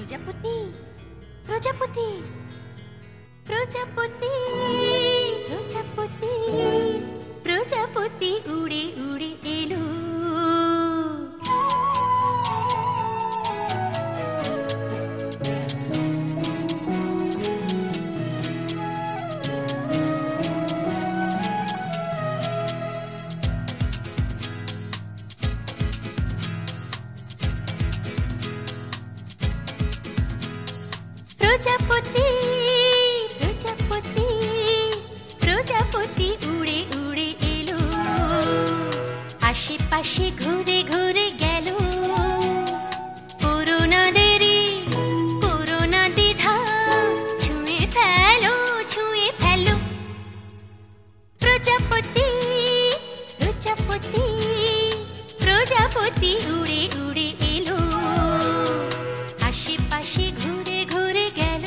প্রজাপতি প্রজাপতি প্রজাপতি প্রজাপতি প্রজাপতি উড়ে উড়ে এলো। প্রজাপতি প্রজাপতি প্রজাপতি উড়ে উড়ে এলো, আশেপাশে ঘুরে ঘুরে গেল। করোনা দেরি করোনা দ্বিধা, ছুঁয়ে ফেলো ছুঁয়ে ফেলো। প্রজাপতি প্রজাপতি প্রজাপতি উড়ে উড়ে এলো, আশেপাশে ঘুরে ঘুরে গেল।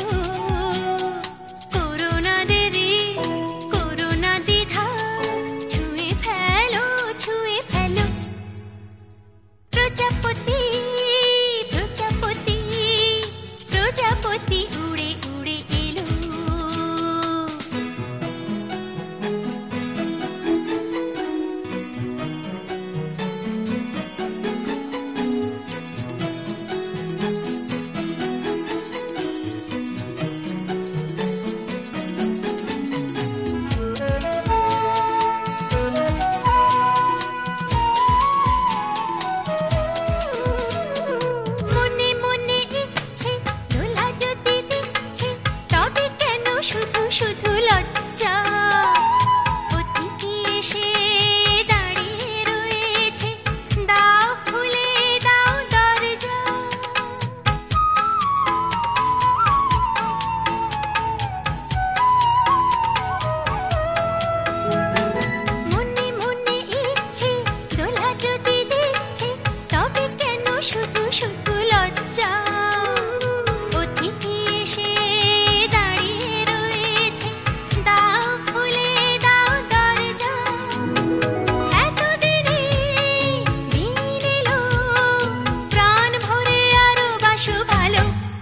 করোনা দেরি করোনা দ্বিধা, ছুঁয়ে ফেলো ছুঁয়ে ফেলো। প্রজাপতি প্রজাপতি প্রজাপতি উড়ে উড়ে এলো। মনে মনে ইচ্ছে দোলা যদি দিচ্ছে, তবে কেন শুধু শুধু লজ্জা? অতিথি এসে দাঁড়িয়ে রয়েছে, দাও খুলে দাও দরজা। মনে মনে ইচ্ছে দোলা যদি দিচ্ছে, তবে কেন শুধু শুধু লজ্জা? অতিথি এসে দাঁড়িয়ে রয়েছে, দাও খুলে দাও দরজা। এতদিনে দিন এলো, প্রাণ ভরে আরো বাসো ভালো।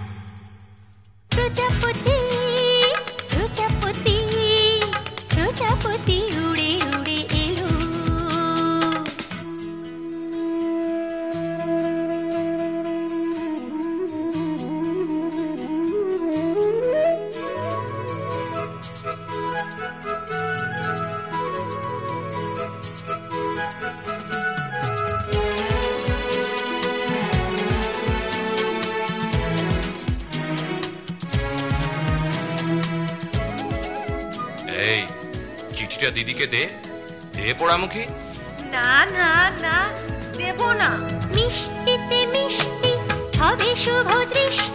প্রজাপতি প্রজাপতি প্রজাপতি উড়ে উড়ে এলো। এই চিঠিটা দিদিকে দে, দে পোড়ামুখী। না না না, দেব না। মিষ্টিতে মিষ্টি হবে শুভ দৃষ্টি,